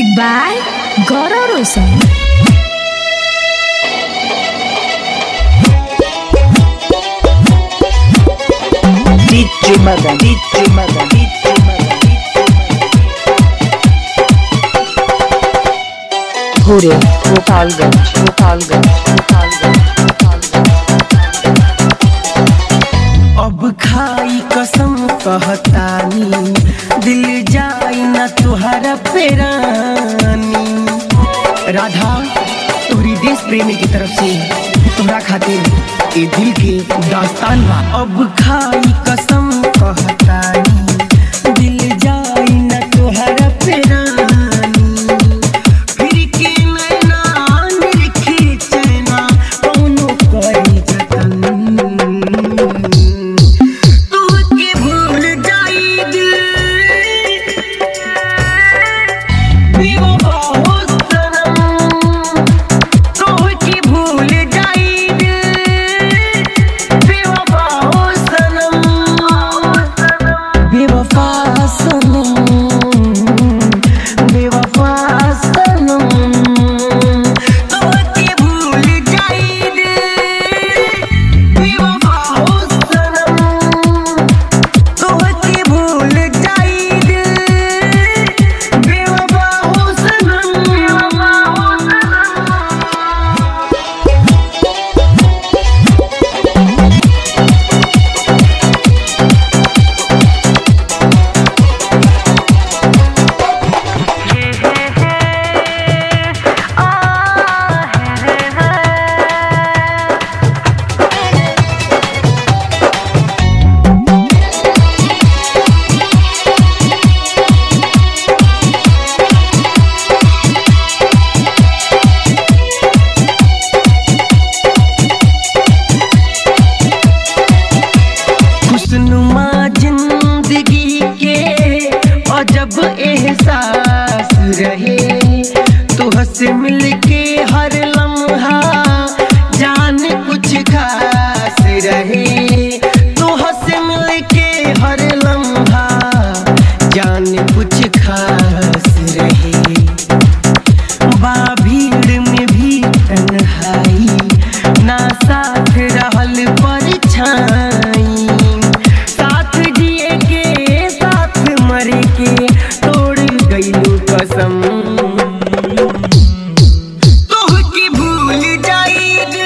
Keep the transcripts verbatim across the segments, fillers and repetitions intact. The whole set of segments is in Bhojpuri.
Music by Gaurav Roshan. D J Madan, D J Madan, D J Madan, Hure, Gopalganj, Gopalganj, Gopalganj, Gopalganj. अब खाई कसम कहतानी दिल जाई न तुहरा पेरानी। राधा तोहरी देश प्रेमी की तरफ से तोहरा खातिर ए दिल के दास्तान बा। अब खाई कसम कहतानी दिल जाई न तुहरा पेरानी। फिर के नैना निरखे चैना कौनो करी जतन। जब एहसास रहे तुहसे मिलके हर लम्हा जान कुछ खास रहे। तुहसे मिलके हर लम्हा जान कुछ खास रहे। बा भीड़ में भी तन्हाई ना साथ रहल परछाई। साथ जिए के साथ मर के तोड़ गइलू कसम। तोहके भूल जाइब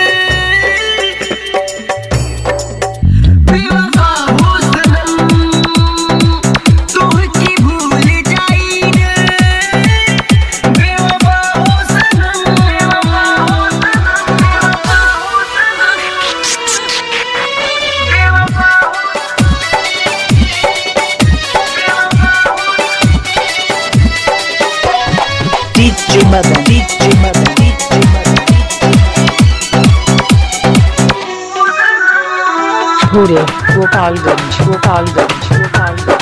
बेवफा हो सनम। तोहके भूल जाइब बेवफा हो सनम। बेवफा हो सनम, बेवफा हो सनम, बेवफा D J Madan, D J Madan, D J Madan, Hure, Gopalganj, Gopalganj, Gopalganj,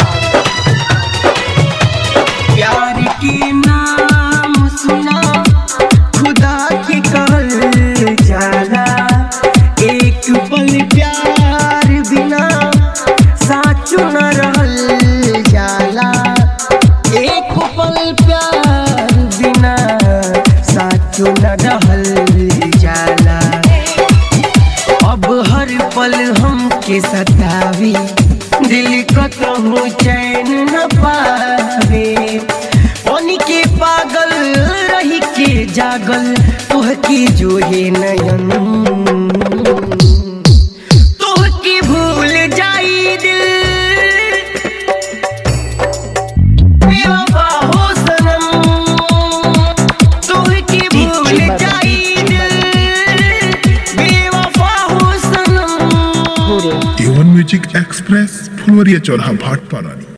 Gopalganj. प्यार के नाम सुना खुदा के कहल जाला। एक पल प्यार बिना साचो न रहल जाला। एक पल प्यार बिना साचो न रहल जाला। अब हर पल हमके सतावी दिल कतहु चैन न पावे। पानी के पागल रही के जागल तोहके जोहे नयन। तोहके भूल जाई दिल बेवफा हो सनम। तोहके भूल जाई दिल बेवफा हो सनम। Hure. A one music express Phulwaria चौराहा भाटपारा।